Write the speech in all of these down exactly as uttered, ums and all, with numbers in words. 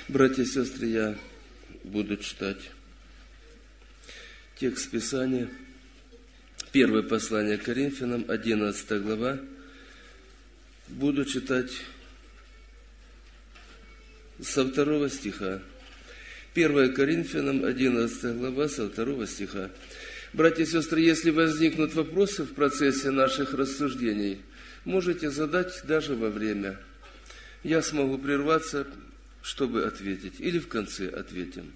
Братья и сестры, я буду читать текст Писания. Первое послание к Коринфянам, одиннадцатая глава. Буду читать со второго стиха. Первое Коринфянам, одиннадцатая глава, со второго стиха. Братья и сестры, если возникнут вопросы в процессе наших рассуждений, можете задать даже во время. Я смогу прерваться, чтобы ответить, или в конце ответим.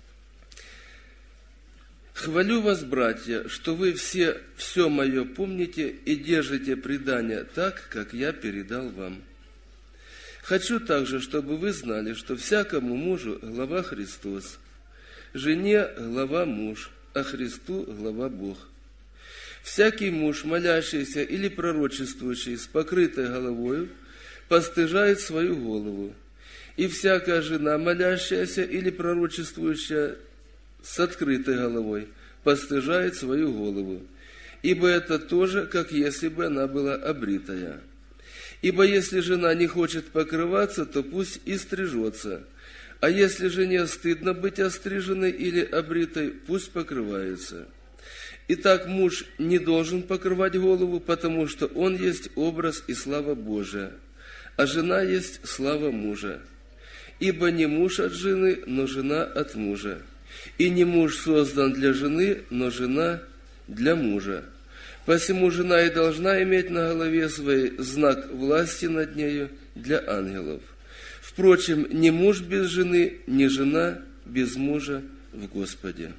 «Хвалю вас, братья, что вы все все мое помните и держите предание так, как я передал вам. Хочу также, чтобы вы знали, что всякому мужу глава Христос, жене глава муж, а Христу глава Бог. Всякий муж, молящийся или пророчествующий с покрытой головою, постыжает свою голову, и всякая жена, молящаяся или пророчествующая с открытой головой, постыжает свою голову, ибо это тоже, как если бы она была обритая. Ибо если жена не хочет покрываться, то пусть и стрижется, а если жене стыдно быть остриженной или обритой, пусть покрывается. Итак, муж не должен покрывать голову, потому что он есть образ и слава Божия, а жена есть слава мужа. Ибо не муж от жены, но жена от мужа. И не муж создан для жены, но жена для мужа. Посему жена и должна иметь на голове своей знак власти над нею для ангелов. Впрочем, ни муж без жены, ни жена без мужа в Господе».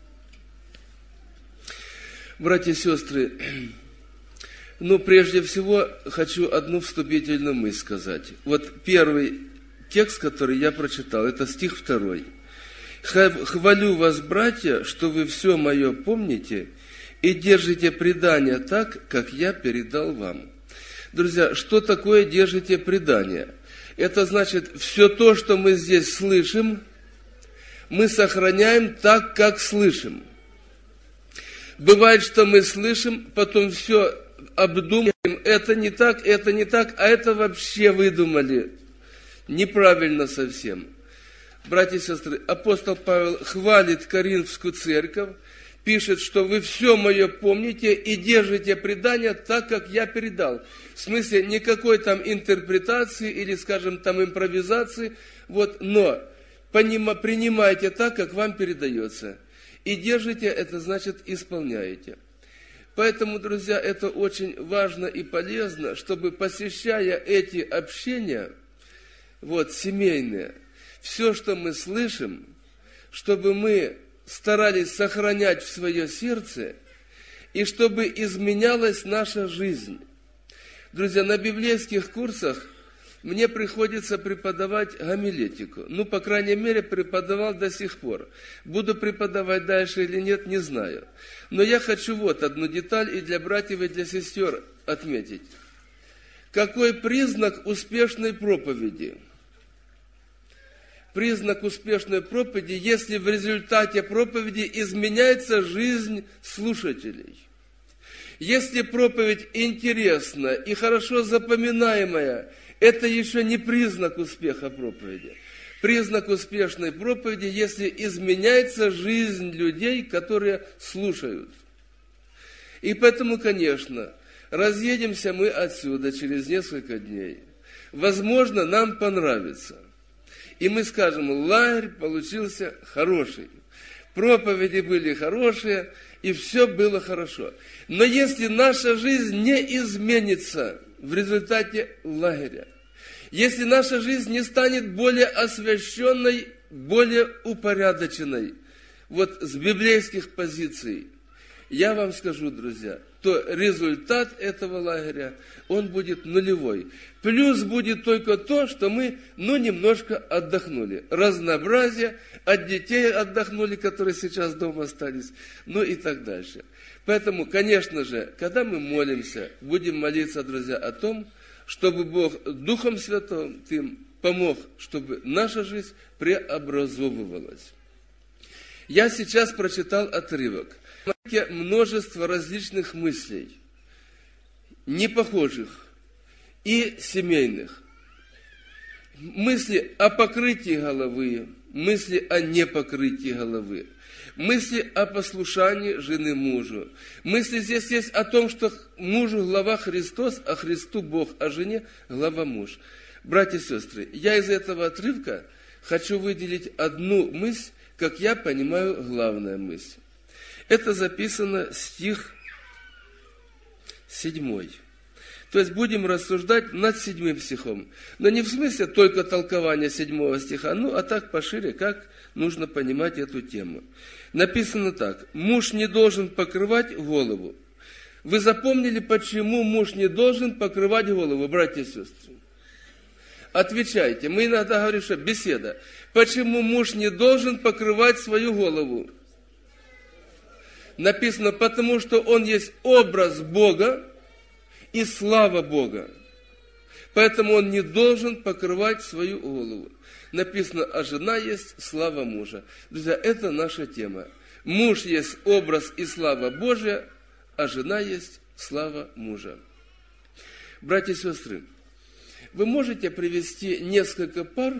Братья и сестры, ну, прежде всего, хочу одну вступительную мысль сказать. Вот первый текст, который я прочитал, это стих второй. «Хвалю вас, братья, что вы все мое помните и держите предание так, как я передал вам». Друзья, что такое держите предание? Это значит, все то, что мы здесь слышим, мы сохраняем так, как слышим. Бывает, что мы слышим, потом все обдумываем, это не так, это не так, а это вообще выдумали. Неправильно совсем. Братья и сестры, апостол Павел хвалит Коринфскую церковь, пишет, что вы все мое помните и держите предание так, как я передал. В смысле, никакой там интерпретации или, скажем, там импровизации, вот, но принимайте так, как вам передается. И держите, это значит исполняете. Поэтому, друзья, это очень важно и полезно, чтобы, посещая эти общения, вот, семейные, все, что мы слышим, чтобы мы старались сохранять в свое сердце, и чтобы изменялась наша жизнь. Друзья, на библейских курсах мне приходится преподавать гомилетику. Ну, по крайней мере, преподавал до сих пор. Буду преподавать дальше или нет, не знаю. Но я хочу вот одну деталь и для братьев, и для сестер отметить. Какой признак успешной проповеди? Признак успешной проповеди, если в результате проповеди изменяется жизнь слушателей. Если проповедь интересна и хорошо запоминаемая, это еще не признак успеха проповеди. Признак успешной проповеди, если изменяется жизнь людей, которые слушают. И поэтому, конечно, разъедемся мы отсюда через несколько дней. Возможно, нам понравится. И мы скажем, лагерь получился хороший. Проповеди были хорошие, и все было хорошо. Но если наша жизнь не изменится в результате лагеря, если наша жизнь не станет более освященной, более упорядоченной, вот с библейских позиций, я вам скажу, друзья, то результат этого лагеря, он будет нулевой. Плюс будет только то, что мы, ну, немножко отдохнули. Разнообразие, от детей отдохнули, которые сейчас дома остались, ну и так дальше. Поэтому, конечно же, когда мы молимся, будем молиться, друзья, о том, чтобы Бог Духом Святым им помог, чтобы наша жизнь преобразовывалась. Я сейчас прочитал отрывок. Множество различных мыслей, непохожих и семейных. мысли о покрытии головы, мысли о непокрытии головы, мысли о послушании жены мужу. Мысли здесь есть о том, что мужу глава Христос, а Христу Бог, а жене глава муж. Братья и сестры, я из этого отрывка хочу выделить одну мысль, как я понимаю, главная мысль. Это записано стих седьмой. То есть будем рассуждать над седьмым стихом. Но не в смысле только толкования седьмого стиха, ну а так пошире, как нужно понимать эту тему. Написано так: муж не должен покрывать голову. Вы запомнили, почему муж не должен покрывать голову, братья и сестры? Отвечайте. Мы иногда говорим, что беседа. Почему муж не должен покрывать свою голову? Написано, потому что он есть образ Бога и слава Бога. Поэтому он не должен покрывать свою голову. Написано, а жена есть слава мужа. Друзья, это наша тема. Муж есть образ и слава Божия, а жена есть слава мужа. Братья и сестры, вы можете привести несколько пар,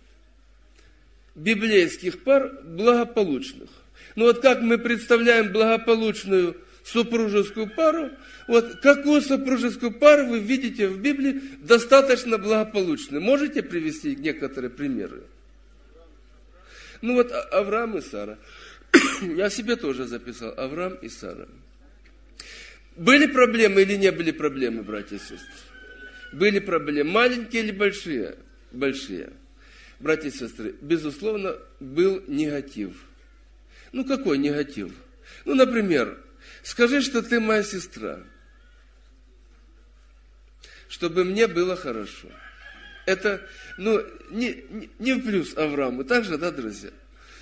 библейских пар, благополучных. Ну вот как мы представляем благополучную супружескую пару, вот какую супружескую пару вы видите в Библии достаточно благополучной? Можете привести некоторые примеры? Ну вот Авраам и Сара. Я себе тоже записал. Авраам и Сара. Были проблемы или не были проблемы, братья и сестры? Были проблемы. Маленькие или большие? Большие. Братья и сестры, безусловно, был негатив. Ну, какой негатив? Ну, например, скажи, что ты моя сестра, чтобы мне было хорошо. Это, ну, не, не, не в плюс Аврааму, так же, да, друзья?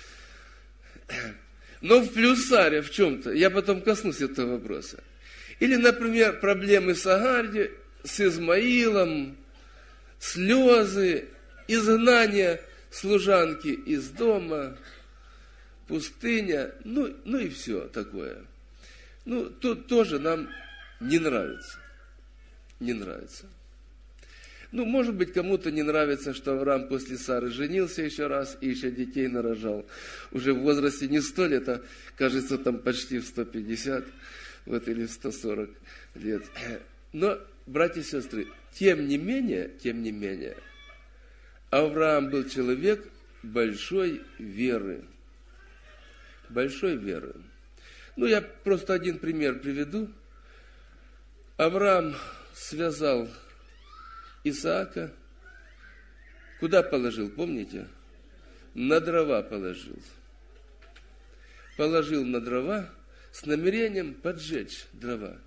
Но в плюс Саре в чем-то. Я потом коснусь этого вопроса. Или, например, проблемы с Агарью, с Измаилом, слезы, изгнание служанки из дома, пустыня, ну, ну и все такое. Ну, тут тоже нам не нравится. Не нравится. Ну, может быть, кому-то не нравится, что Авраам после Сары женился еще раз и еще детей нарожал. Уже в возрасте не сто лет, а, кажется, там почти в сто пятьдесят, вот, или в сто сорок лет. Но, братья и сестры, тем не менее, тем не менее, Авраам был человек большой веры. Большой веры. Ну, я просто один пример приведу. Авраам связал Исаака. Куда положил, помните? На дрова положил. Положил на дрова с намерением поджечь дрова.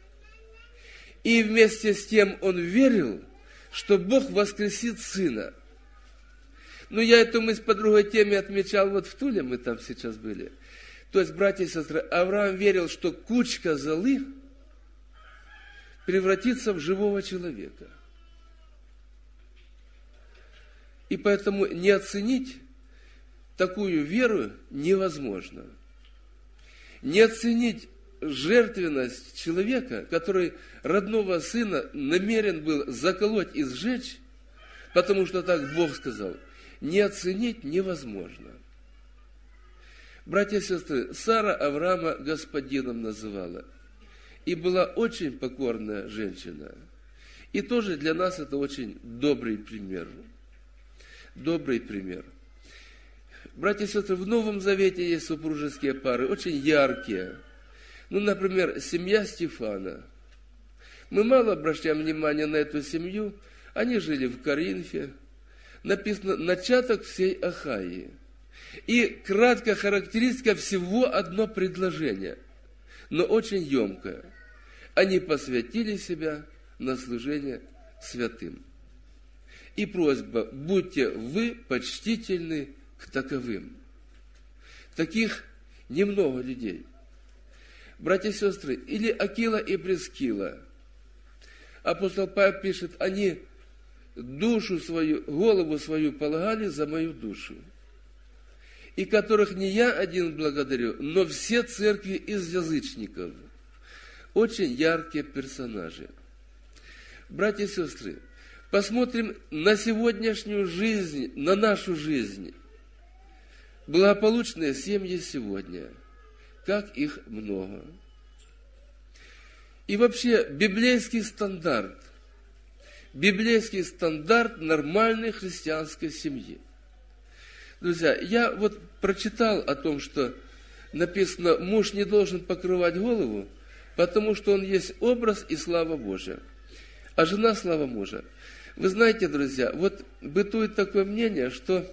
И вместе с тем он верил, что Бог воскресит сына. Ну, я эту мысль по другой теме отмечал, вот в Туле мы там сейчас были. То есть, братья и сестры, Авраам верил, что кучка золы превратится в живого человека. И поэтому не оценить такую веру невозможно. Не оценить жертвенность человека, который родного сына намерен был заколоть и сжечь, потому что так Бог сказал, не оценить невозможно. Братья и сестры, Сара Авраама господином называла. И была очень покорная женщина. И тоже для нас это очень добрый пример. Добрый пример. Братья и сестры, в Новом Завете есть супружеские пары, очень яркие. Ну, например, семья Стефана. Мы мало обращаем внимание на эту семью. Они жили в Коринфе. Написано «начаток всей Ахаи». И краткая характеристика всего одно предложение, но очень емкое. Они посвятили себя на служение святым. И просьба, будьте вы почтительны к таковым. Таких немного людей. Братья и сестры, или Акила и Прискила. Апостол Павел пишет, они душу свою, голову свою полагали за мою душу. И которых не я один благодарю, но все церкви из язычников. Очень яркие персонажи. Братья и сестры, посмотрим на сегодняшнюю жизнь, на нашу жизнь. Благополучные семьи сегодня, как их много. И вообще, библейский стандарт, библейский стандарт нормальной христианской семьи. Друзья, я вот прочитал о том, что написано, муж не должен покрывать голову, потому что он есть образ и слава Божия, а жена слава мужа. Вы знаете, друзья, вот бытует такое мнение, что,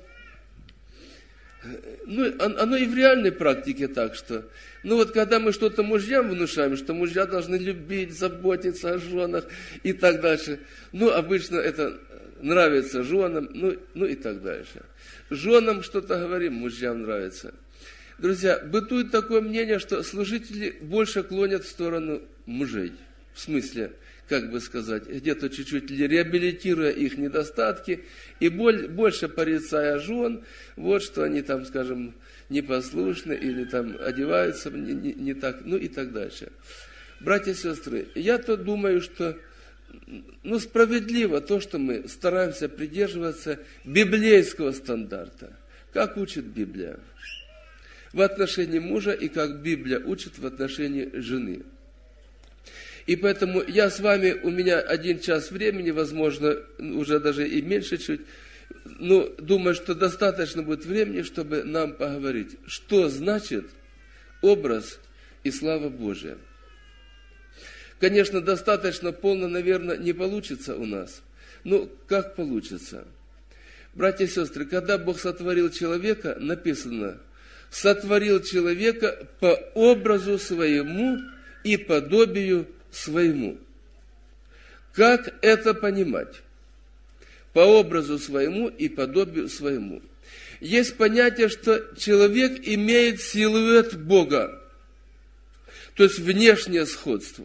ну, оно и в реальной практике так, что, ну вот когда мы что-то мужьям внушаем, что мужья должны любить, заботиться о женах и так дальше, ну, обычно это нравится женам, ну, ну и так дальше. Женам что-то говорим, мужьям нравится. Друзья, бытует такое мнение, что служители больше клонят в сторону мужей. В смысле, как бы сказать, где-то чуть-чуть реабилитируя их недостатки и больше порицая жен, вот что они там, скажем, непослушны или там одеваются не, не, не так, ну и так дальше. Братья и сестры, я-то думаю, что ну, справедливо то, что мы стараемся придерживаться библейского стандарта, как учит Библия в отношении мужа и как Библия учит в отношении жены. И поэтому я с вами, у меня один час времени, возможно, уже даже и меньше чуть, но думаю, что достаточно будет времени, чтобы нам поговорить, что значит образ и слава Божия. Конечно, достаточно полно, наверное, не получится у нас. Но как получится? Братья и сестры, когда Бог сотворил человека, написано, сотворил человека по образу своему и подобию своему. Как это понимать? По образу своему и подобию своему. Есть понятие, что человек имеет силуэт Бога, то есть внешнее сходство.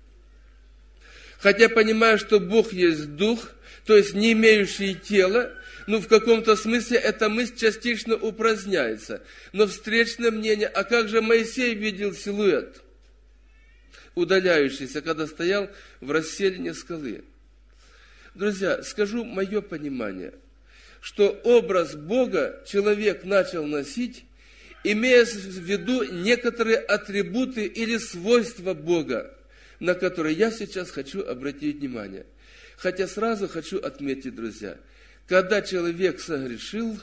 Хотя понимаю, что Бог есть Дух, то есть не имеющий тела, ну, в каком-то смысле эта мысль частично упраздняется. Но встречное мнение, а как же Моисей видел силуэт, удаляющийся, когда стоял в расселине скалы? Друзья, скажу мое понимание, что образ Бога человек начал носить, имея в виду некоторые атрибуты или свойства Бога, на которые я сейчас хочу обратить внимание. Хотя сразу хочу отметить, друзья, когда человек согрешил,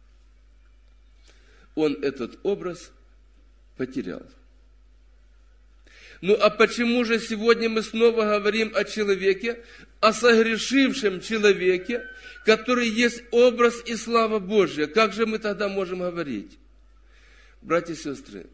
он этот образ потерял. Ну а почему же сегодня мы снова говорим о человеке, о согрешившем человеке, который есть образ и слава Божья? Как же мы тогда можем говорить? Братья и сестры,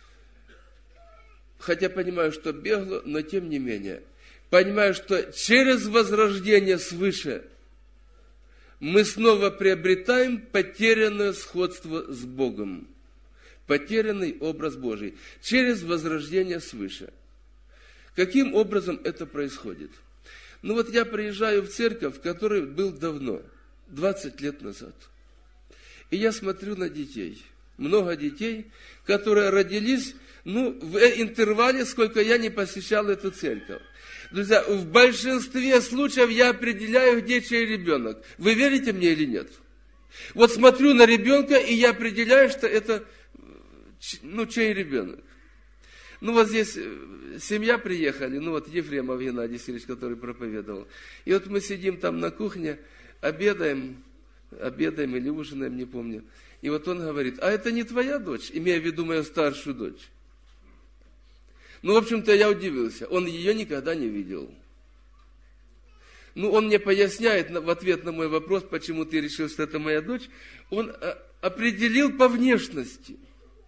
хотя понимаю, что бегло, но тем не менее, понимаю, что через возрождение свыше мы снова приобретаем потерянное сходство с Богом, потерянный образ Божий, через возрождение свыше. Каким образом это происходит? Ну вот я приезжаю в церковь, в которой был давно, двадцать лет назад, и я смотрю на детей, много детей, которые родились, ну, в интервале, сколько я не посещал эту церковь. Друзья, в большинстве случаев я определяю, где чей ребенок. Вы верите мне или нет? Вот смотрю на ребенка, и я определяю, что это, ну, чей ребенок. Ну, вот здесь семья приехали, ну, вот Ефремов Геннадий Сергеевич, который проповедовал. И вот мы сидим там на кухне, обедаем, обедаем или ужинаем, не помню. И вот он говорит, а это не твоя дочь, имея в виду мою старшую дочь. Ну, в общем-то, я удивился. Он ее никогда не видел. Ну, он мне поясняет в ответ на мой вопрос, почему ты решил, что это моя дочь. Он определил по внешности.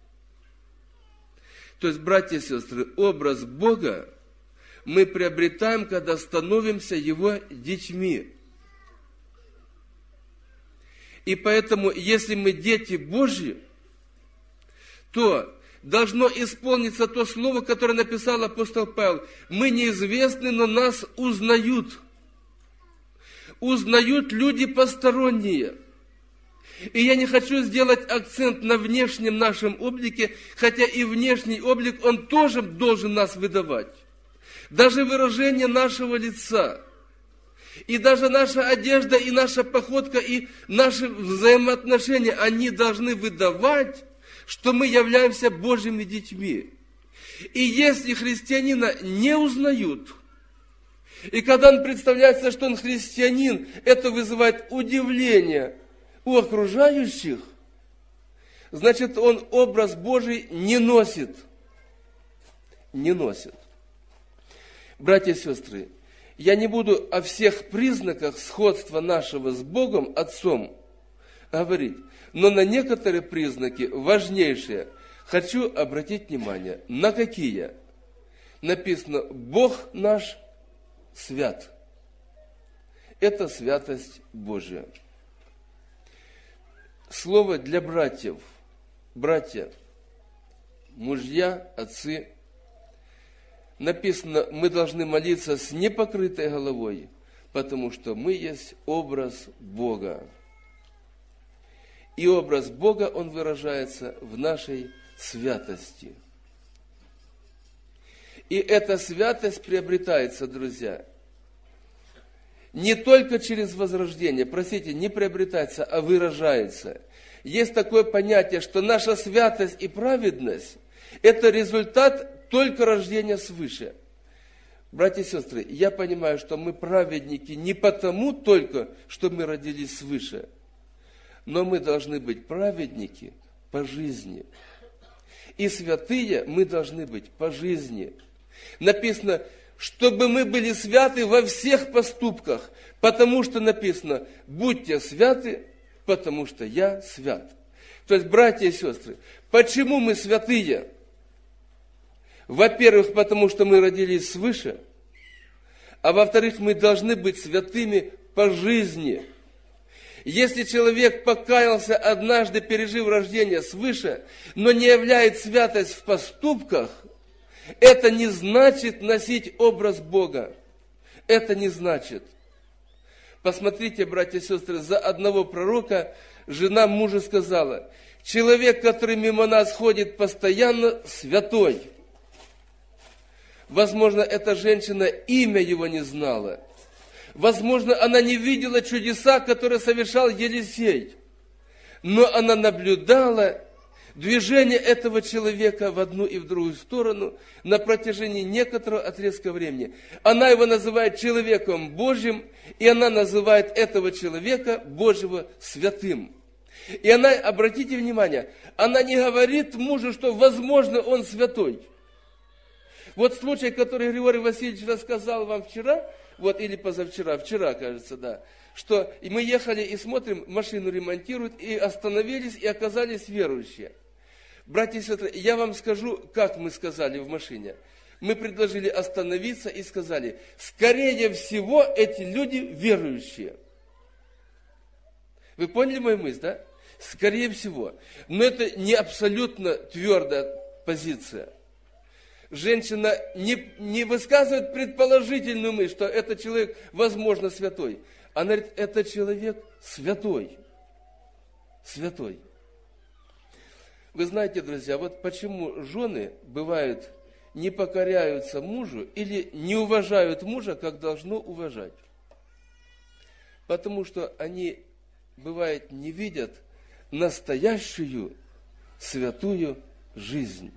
То есть, братья и сестры, образ Бога мы приобретаем, когда становимся Его детьми. И поэтому, если мы дети Божьи, то должно исполниться то слово, которое написал апостол Павел. Мы неизвестны, но нас узнают. Узнают люди посторонние. И я не хочу сделать акцент на внешнем нашем облике, хотя и внешний облик, он тоже должен нас выдавать. Даже выражение нашего лица. И даже наша одежда, и наша походка, и наши взаимоотношения, они должны выдавать, что мы являемся Божьими детьми. И если христианина не узнают, и когда он представляется, что он христианин, это вызывает удивление у окружающих, значит, он образ Божий не носит. Не носит. Братья и сестры, я не буду о всех признаках сходства нашего с Богом Отцом говорить, но на некоторые признаки важнейшие хочу обратить внимание. На какие? Написано, Бог наш свят. Это святость Божия. Слово для братьев. Братья, мужья, отцы. Написано, мы должны молиться с непокрытой головой, потому что мы есть образ Бога. И образ Бога, он выражается в нашей святости. И эта святость приобретается, друзья, не только через возрождение, простите, не приобретается, а выражается. Есть такое понятие, что наша святость и праведность – это результат только рождения свыше. Братья и сестры, я понимаю, что мы праведники не потому только, что мы родились свыше, но мы должны быть праведники по жизни. И святые мы должны быть по жизни. Написано, чтобы мы были святы во всех поступках, потому что написано, будьте святы, потому что я свят. То есть, братья и сестры, почему мы святые? Во-первых, потому что мы родились свыше, а во-вторых, мы должны быть святыми по жизни. Если человек покаялся однажды, пережив рождение свыше, но не являет святость в поступках, это не значит носить образ Бога. Это не значит. Посмотрите, братья и сестры, за одного пророка жена мужу сказала, человек, который мимо нас ходит постоянно, святой. Возможно, эта женщина имя его не знала. Возможно, она не видела чудеса, которые совершал Елисей. Но она наблюдала движение этого человека в одну и в другую сторону на протяжении некоторого отрезка времени. Она его называет человеком Божьим, и она называет этого человека Божьего святым. И она, обратите внимание, она не говорит мужу, что, возможно, он святой. Вот случай, который Григорий Васильевич рассказал вам вчера, вот или позавчера, вчера, кажется, да, что мы ехали и смотрим, машину ремонтируют, и остановились, и оказались верующие. Братья и сестры, я вам скажу, как мы сказали в машине. Мы предложили остановиться и сказали, скорее всего, эти люди верующие. Вы поняли мою мысль, да? Скорее всего. Но это не абсолютно твердая позиция. Женщина не, не высказывает предположительную мысль, что этот человек, возможно, святой. Она говорит, это человек святой. Святой. Вы знаете, друзья, вот почему жены бывают не покоряются мужу или не уважают мужа, как должно уважать. Потому что они, бывает, не видят настоящую святую жизнь.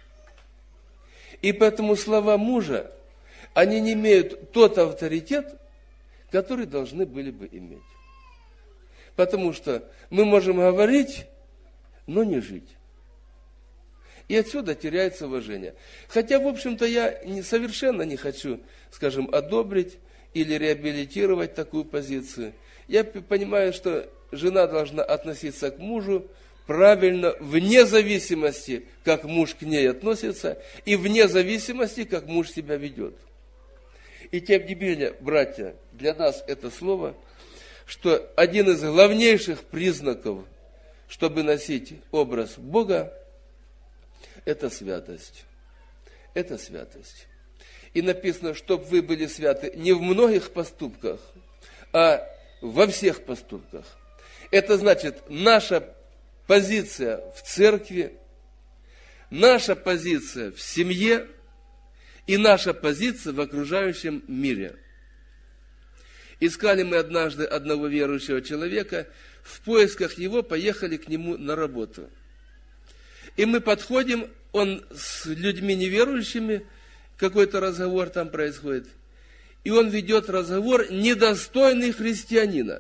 И поэтому слова мужа, они не имеют тот авторитет, который должны были бы иметь. Потому что мы можем говорить, но не жить. И отсюда теряется уважение. Хотя, в общем-то, я не, совершенно не хочу, скажем, одобрить или реабилитировать такую позицию. Я понимаю, что жена должна относиться к мужу правильно, вне зависимости, как муж к ней относится, и вне зависимости, как муж себя ведет. И тем не менее, братья, для нас это слово, что один из главнейших признаков, чтобы носить образ Бога, это святость. Это святость. И написано, чтобы вы были святы не в многих поступках, а во всех поступках. Это значит, наша позиция в церкви, наша позиция в семье и наша позиция в окружающем мире. Искали мы однажды одного верующего человека, в поисках его поехали к нему на работу. И мы подходим, он с людьми неверующими, какой-то разговор там происходит, и он ведет разговор, недостойный христианина.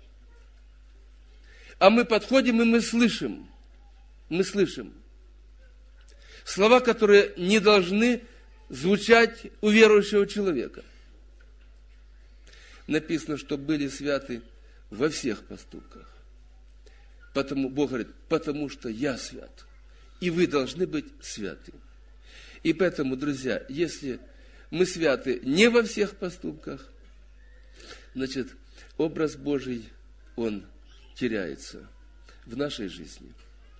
А мы подходим, и мы слышим, мы слышим слова, которые не должны звучать у верующего человека. Написано, что были святы во всех поступках. Потому, Бог говорит, потому что я свят, и вы должны быть святы. И поэтому, друзья, если мы святы не во всех поступках, значит, образ Божий, он теряется в нашей жизни.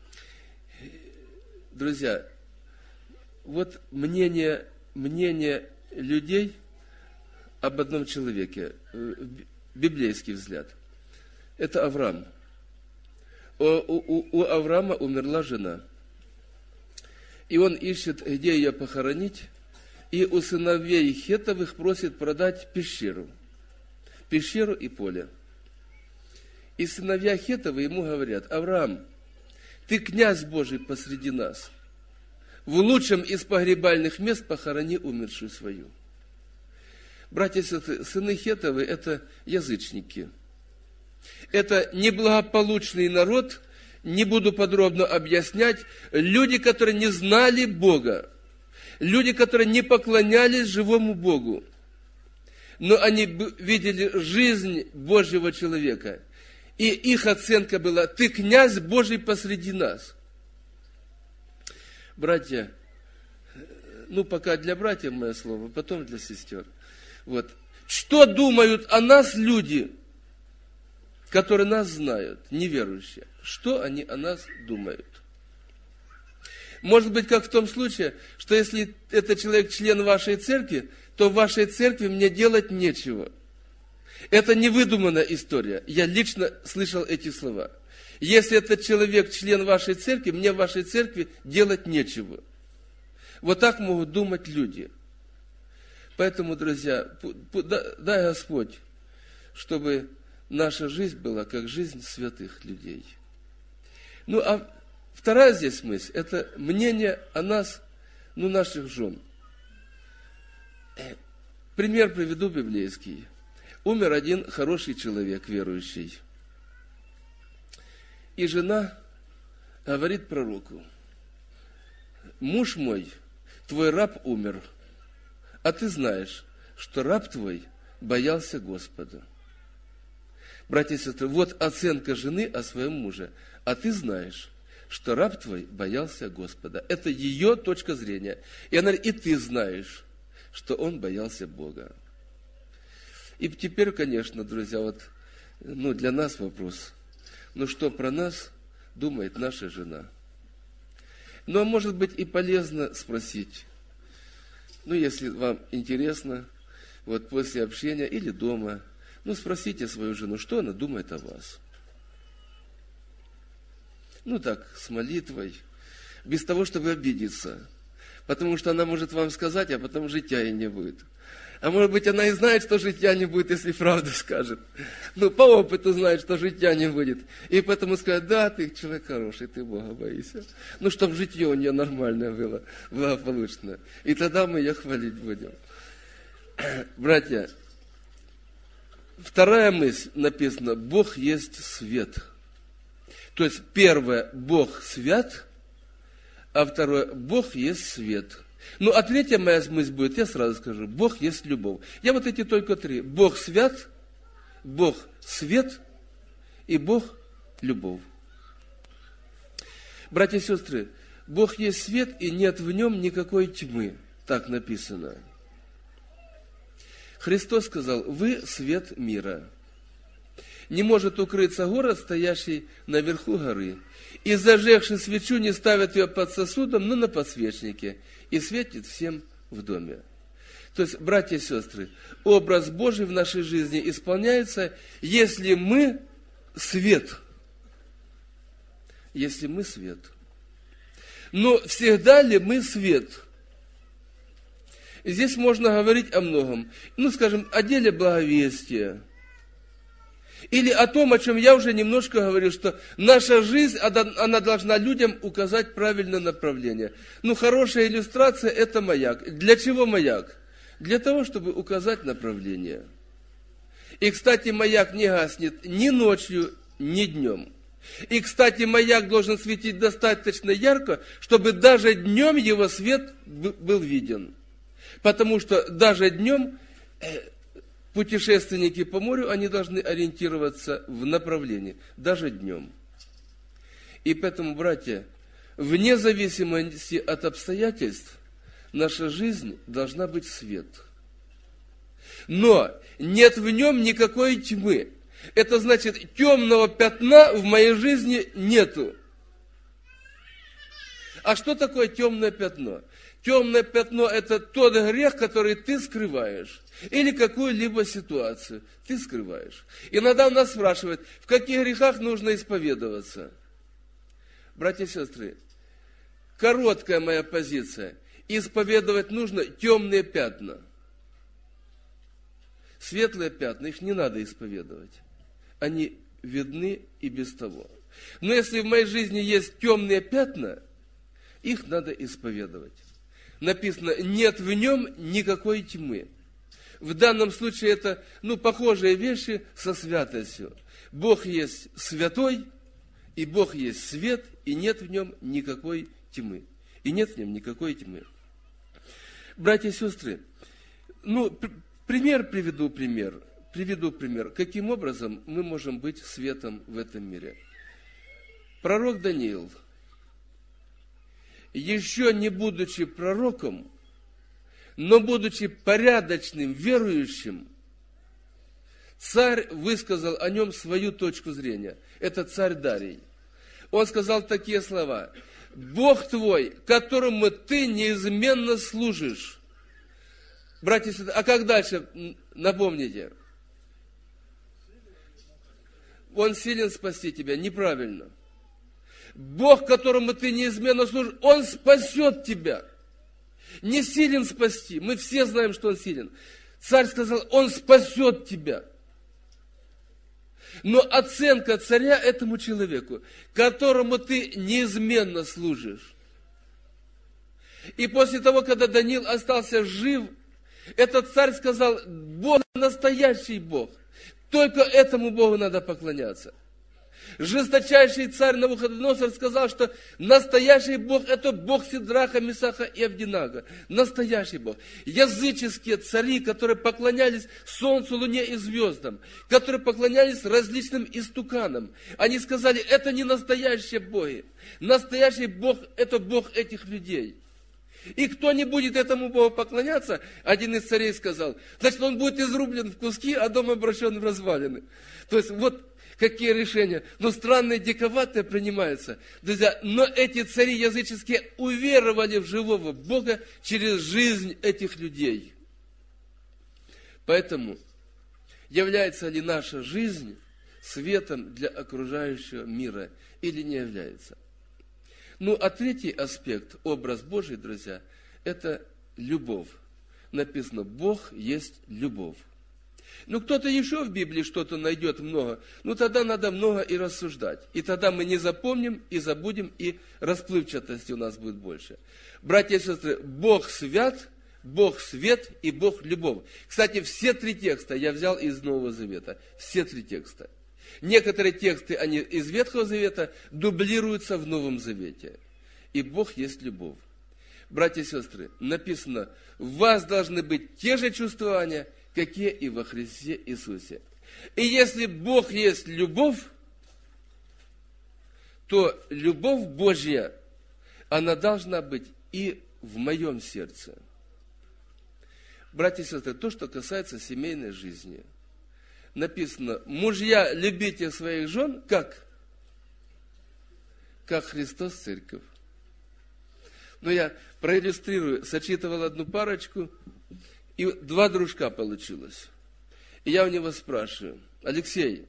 Друзья, вот мнение, мнение людей об одном человеке, библейский взгляд, это Авраам. У, у, у Авраама умерла жена, и он ищет, где ее похоронить, и у сыновей Хеттовых просит продать пещеру, пещеру и поле. И сыновья Хеттовы ему говорят: Авраам, ты князь Божий посреди нас, в лучшем из погребальных мест похорони умершую свою. Братья и сестры, сыны Хеттовы – это язычники. Это неблагополучный народ, не буду подробно объяснять, люди, которые не знали Бога, люди, которые не поклонялись живому Богу, но они видели жизнь Божьего человека, и их оценка была: ты князь Божий посреди нас. Братья, ну пока для братьев мое слово, потом для сестер. Вот. Что думают о нас люди, которые нас знают, неверующие? Что они о нас думают? Может быть, как в том случае, что если этот человек член вашей церкви, то в вашей церкви мне делать нечего. Это не выдуманная история. Я лично слышал эти слова. Если этот человек член вашей церкви, мне в вашей церкви делать нечего. Вот так могут думать люди. Поэтому, друзья, дай Господь, чтобы наша жизнь была как жизнь святых людей. Ну, а вторая здесь мысль, это мнение о нас, ну, наших жен. Пример приведу библейский. Умер один хороший человек, верующий. И жена говорит пророку: муж мой, твой раб умер, а ты знаешь, что раб твой боялся Господа. Братья и сестры, вот оценка жены о своем муже. А ты знаешь, что раб твой боялся Господа. Это ее точка зрения. И она говорит: и ты знаешь, что он боялся Бога. И теперь, конечно, друзья, вот, ну, для нас вопрос. Ну, что про нас думает наша жена? Ну, а может быть, и полезно спросить. Ну, если вам интересно, вот после общения или дома, ну, спросите свою жену, что она думает о вас. Ну, так, с молитвой, без того, чтобы обидеться. Потому что она может вам сказать, а потом житья и не будет. А может быть, она и знает, что житья не будет, если правду скажет. Ну, по опыту знает, что житья не будет. И поэтому скажет: да, ты человек хороший, ты Бога боишься. Ну, чтобы житье у нее нормальное было, благополучное. И тогда мы ее хвалить будем. Братья, вторая мысль написана: Бог есть свет. То есть, первое, Бог свят, а второе, Бог есть свет. Ну, а третья моя мысль будет, я сразу скажу: Бог есть любовь. Я вот эти только три. Бог свят, Бог свет и Бог любовь. Братья и сестры, Бог есть свет, и нет в нем никакой тьмы. Так написано. Христос сказал: вы свет мира. Не может укрыться город, стоящий наверху горы. И зажегши свечу, не ставят ее под сосудом, но на подсвечнике, и светит всем в доме. То есть, братья и сестры, образ Божий в нашей жизни исполняется, если мы свет. Если мы свет. Но всегда ли мы свет? И здесь можно говорить о многом. Ну, скажем, о деле благовестия. Или о том, о чем я уже немножко говорил, что наша жизнь, она должна людям указать правильное направление. Ну, хорошая иллюстрация – это маяк. Для чего маяк? Для того, чтобы указать направление. И, кстати, маяк не гаснет ни ночью, ни днем. И, кстати, маяк должен светить достаточно ярко, чтобы даже днем его свет был виден. Потому что даже днем путешественники по морю, они должны ориентироваться в направлении, даже днем. И поэтому, братья, вне зависимости от обстоятельств, наша жизнь должна быть свет. Но нет в нем никакой тьмы. Это значит, темного пятна в моей жизни нету. А что такое темное пятно? Темное пятно – это тот грех, который ты скрываешь. Или какую-либо ситуацию ты скрываешь. Иногда нас спрашивают, в каких грехах нужно исповедоваться. Братья и сестры, короткая моя позиция. Исповедовать нужно темные пятна. Светлые пятна, их не надо исповедовать. Они видны и без того. Но если в моей жизни есть темные пятна, их надо исповедовать. Написано, нет в нем никакой тьмы. В данном случае это, ну, похожие вещи со святостью. Бог есть святой, и Бог есть свет, и нет в нем никакой тьмы. И нет в нем никакой тьмы. Братья и сестры, ну, пример приведу, пример. Приведу пример. Каким образом мы можем быть светом в этом мире? Пророк Даниил, еще не будучи пророком, но будучи порядочным, верующим, царь высказал о нем свою точку зрения. Это царь Дарий. Он сказал такие слова. «Бог твой, которому ты неизменно служишь». Братья и сестры, а как дальше? Напомните. Он силен спасти тебя. Неправильно. Бог, которому ты неизменно служишь, Он спасет тебя. Не силен спасти. Мы все знаем, что Он силен. Царь сказал, Он спасет тебя. Но оценка царя этому человеку, которому ты неизменно служишь. И после того, когда Даниил остался жив, этот царь сказал, Бог настоящий Бог. Только этому Богу надо поклоняться. Жесточайший царь Навуходоносор сказал, что настоящий Бог – это Бог Сидраха, Месаха и Авдинага. Настоящий Бог. Языческие цари, которые поклонялись солнцу, луне и звездам, которые поклонялись различным истуканам, они сказали, это не настоящие боги. Настоящий Бог – это Бог этих людей. И кто не будет этому Богу поклоняться, один из царей сказал, значит, он будет изрублен в куски, а дом обращен в развалины. То есть, вот какие решения. Но странные, диковатые принимаются. Друзья, но эти цари языческие уверовали в живого Бога через жизнь этих людей. Поэтому, является ли наша жизнь светом для окружающего мира или не является? Ну, а третий аспект, образ Божий, друзья, это любовь. Написано, Бог есть любовь. Ну, кто-то еще в Библии что-то найдет много, ну, тогда надо много и рассуждать. И тогда мы не запомним, и забудем, и расплывчатости у нас будет больше. Братья и сестры, Бог свят, Бог свет и Бог любовь. Кстати, все три текста я взял из Нового Завета. Все три текста. Некоторые тексты, они из Ветхого Завета, дублируются в Новом Завете. И Бог есть любовь. Братья и сестры, написано, в вас должны быть те же чувствования, какие и во Христе Иисусе. И если Бог есть любовь, то любовь Божья, она должна быть и в моем сердце. Братья и сестры, то, что касается семейной жизни. Написано, мужья, любите своих жен, как? Как Христос церковь. Но я проиллюстрирую, сочитывал одну парочку, и два дружка получилось. И я у него спрашиваю, Алексей,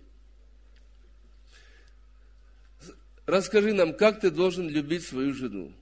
расскажи нам, как ты должен любить свою жену?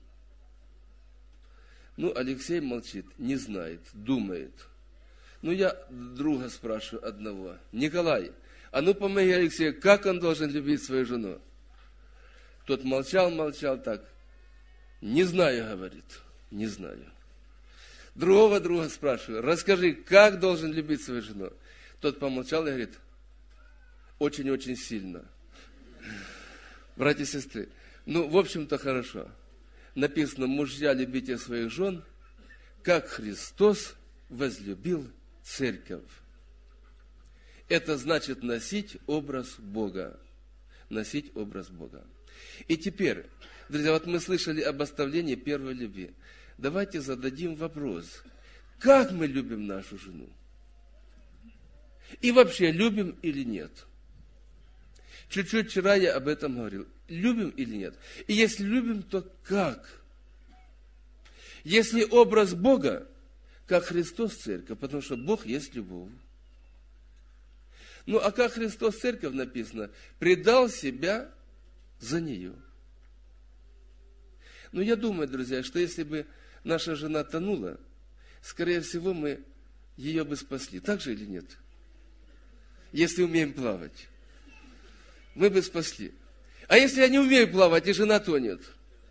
Ну, Алексей молчит, не знает, думает. Ну, я друга спрашиваю одного, Николай, А ну помоги, Алексей, как он должен любить свою жену? Тот молчал, молчал так. Не знаю, говорит, не знаю. Другого друга спрашиваю, расскажи, как должен любить свою жену? Тот помолчал и говорит, очень-очень сильно. Братья и сестры, ну, в общем-то, хорошо. Написано, мужья, любите своих жен, как Христос возлюбил церковь. Это значит носить образ Бога. Носить образ Бога. И теперь, друзья, вот мы слышали об оставлении первой любви. Давайте зададим вопрос. Как мы любим нашу жену? И вообще, любим или нет? Чуть-чуть вчера я об этом говорил. Любим или нет? И если любим, то как? Если образ Бога, как Христос церковь, потому что Бог есть любовь. Ну, а как Христос церковь написано? Предал себя за нее. Ну, я думаю, друзья, что если бы наша жена тонула, скорее всего, мы ее бы спасли. Так же или нет? Если умеем плавать. Мы бы спасли. А если я не умею плавать, и жена тонет?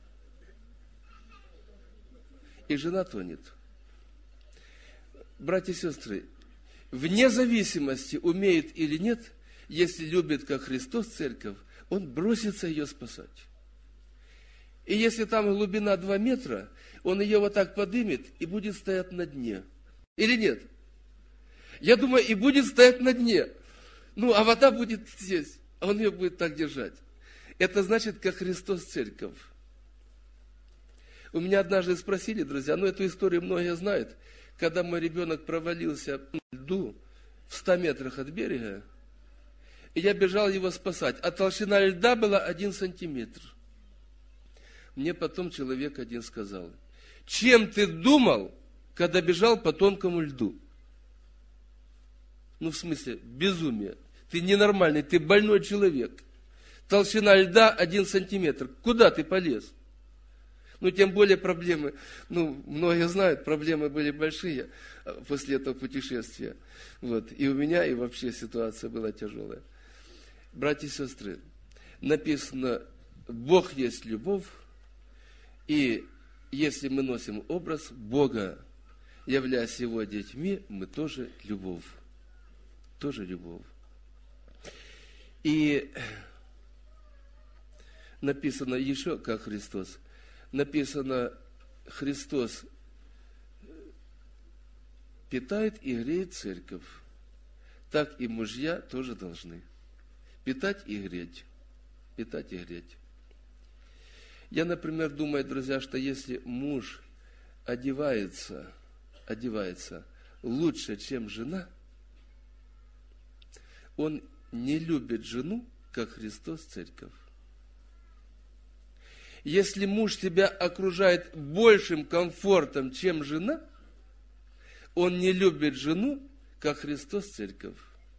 И жена тонет. Братья и сестры, вне зависимости, умеет или нет, если любит, как Христос, церковь, он бросится ее спасать. И если там глубина два метра, он ее вот так поднимет и будет стоять на дне. Или нет? Я думаю, и будет стоять на дне. Ну, а вода будет здесь, а он ее будет так держать. Это значит, как Христос церковь. У меня однажды спросили, друзья, ну, эту историю многие знают, когда мой ребенок провалился в льду в ста метрах от берега, и я бежал его спасать, а толщина льда была один сантиметр. Мне потом человек один сказал, чем ты думал, когда бежал по тонкому льду? Ну, в смысле, безумие. Ты ненормальный, ты больной человек. Толщина льда один сантиметр. Куда ты полез? Ну, тем более проблемы, ну, многие знают, проблемы были большие после этого путешествия. Вот. И у меня, и вообще ситуация была тяжелая. Братья и сестры, написано, Бог есть любовь, и если мы носим образ Бога, являясь Его детьми, мы тоже любовь. Тоже любовь. И написано еще, как Христос, написано, Христос питает и греет церковь. Так и мужья тоже должны питать и греть. Питать и греть. Я, например, думаю, друзья, что если муж одевается, одевается лучше, чем жена, он не любит жену, как Христос церковь. Если муж тебя окружает большим комфортом, чем жена, он не любит жену, как Христос церковь.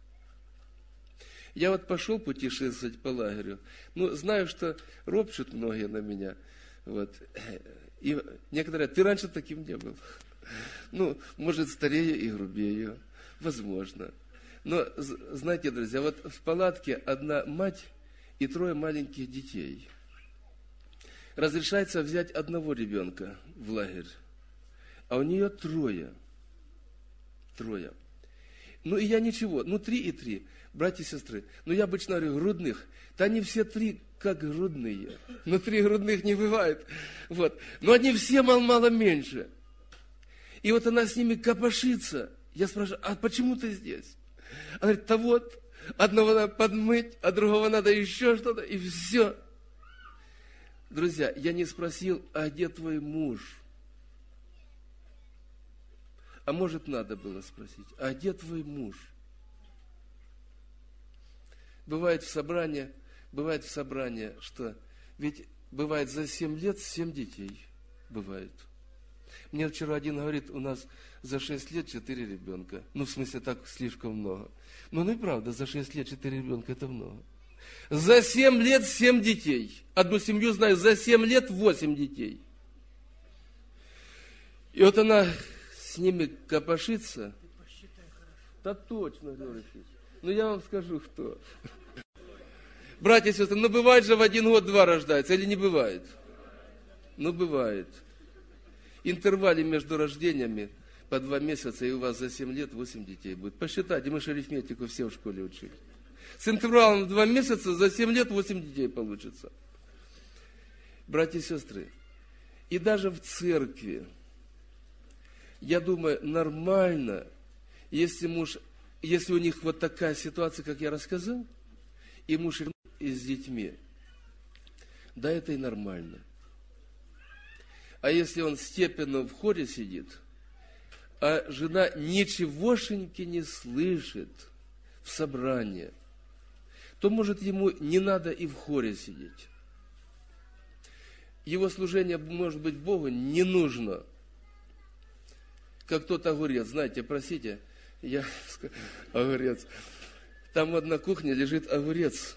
Я вот пошел путешествовать по лагерю, ну, знаю, что ропщут многие на меня. Вот. И некоторые говорят, ты раньше таким не был. Ну, может, старее и грубее, возможно. Но, знаете, друзья, вот в палатке одна мать и трое маленьких детей. Разрешается взять одного ребенка в лагерь, а у нее трое. Трое. Ну, и я ничего, ну, три и три, братья и сестры. Ну, я обычно говорю, грудных. Да они все три как грудные. Но три грудных не бывает. Вот. Но они все мало-мало меньше. И вот она с ними копошится. Я спрашиваю, а почему ты здесь? Она говорит, да вот, одного надо подмыть, а другого надо еще что-то, и все. Друзья, я не спросил, а где твой муж? А может, надо было спросить, а где твой муж? Бывает в собрании, бывает в собрании, что ведь бывает за семь лет семь детей. Бывает. Мне вчера один говорит, у нас за шесть лет четыре ребенка. Ну, в смысле, так слишком много. Ну, ну и правда, за шесть лет четыре ребенка это много. За семь лет семь детей. Одну семью знаю, за семь лет восемь детей. И вот она с ними копошится. Да точно, Григорий Алексеевич. Ну, я вам скажу, кто. Братья и сестры, ну, бывает же в один год два рождается, или не бывает? Ну, бывает. Интервале между рождениями по два месяца, и у вас за семь лет восемь детей будет. Посчитайте, мы же арифметику все в школе учили. С интервалом в два месяца за семь лет восемь детей получится. Братья и сестры, и даже в церкви, я думаю, нормально, если муж, если у них вот такая ситуация, как я рассказал, и муж и с детьми, да, это и нормально. А если он степенно в хоре сидит, а жена ничегошеньки не слышит в собрании, то, может, ему не надо и в хоре сидеть. Его служение, может быть, Богу не нужно. Как тот огурец, знаете, простите, я огурец. Там вот на кухне лежит огурец.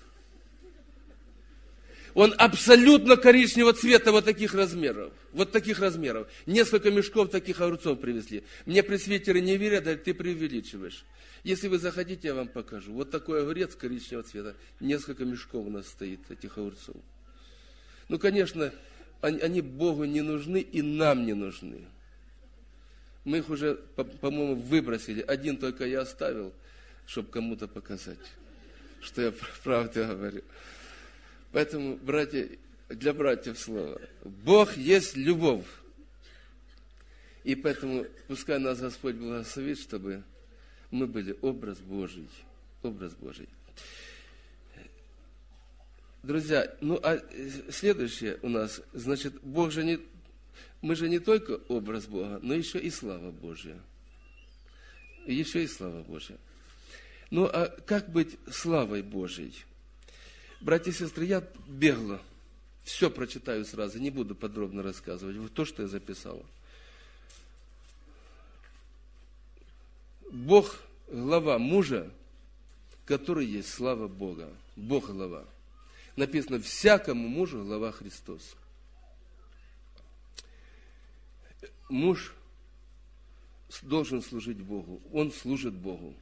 Он абсолютно коричневого цвета, вот таких размеров. Вот таких размеров. Несколько мешков таких огурцов привезли. Мне пресвитеры не верят, да ты преувеличиваешь. Если вы захотите, я вам покажу. Вот такой огурец коричневого цвета. Несколько мешков у нас стоит, этих огурцов. Ну, конечно, они, они Богу не нужны и нам не нужны. Мы их уже, по-моему, выбросили. Один только я оставил, чтобы кому-то показать, что я правду говорю. Поэтому, братья, для братьев слово. Бог есть любовь. И поэтому пускай нас Господь благословит, чтобы мы были образ Божий. Образ Божий. Друзья, ну а следующее у нас, значит, Бог же не, мы же не только образ Бога, но еще и слава Божья. И еще и слава Божья. Ну а как быть славой Божьей? Братья и сестры, я бегло все прочитаю сразу, не буду подробно рассказывать. Вот то, что я записал. Бог – глава мужа, который есть слава Бога. Бог – глава. Написано, всякому мужу глава Христос. Муж должен служить Богу. Он служит Богу.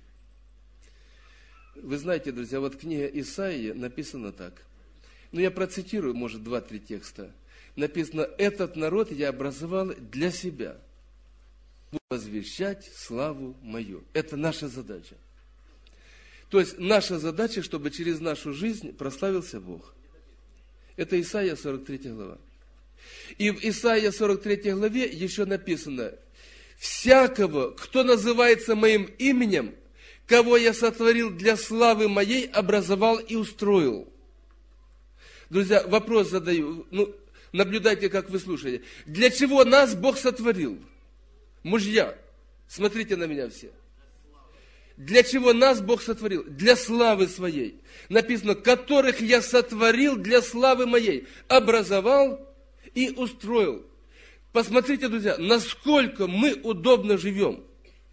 Вы знаете, друзья, вот книга Исаии написано так. Ну, я процитирую, может, два-три текста. Написано, этот народ я образовал для себя. Возвещать славу мою. Это наша задача. То есть, наша задача, чтобы через нашу жизнь прославился Бог. Это Исаия сорок третья глава. И в Исаия сорок третьей главе еще написано, всякого, кто называется моим именем, кого я сотворил для славы моей, образовал и устроил. Друзья, вопрос задаю. Ну, наблюдайте, как вы слушаете. Для чего нас Бог сотворил? Мужья, смотрите на меня все. Для чего нас Бог сотворил? Для славы своей. Написано, которых я сотворил для славы моей, образовал и устроил. Посмотрите, друзья, насколько мы удобно живем.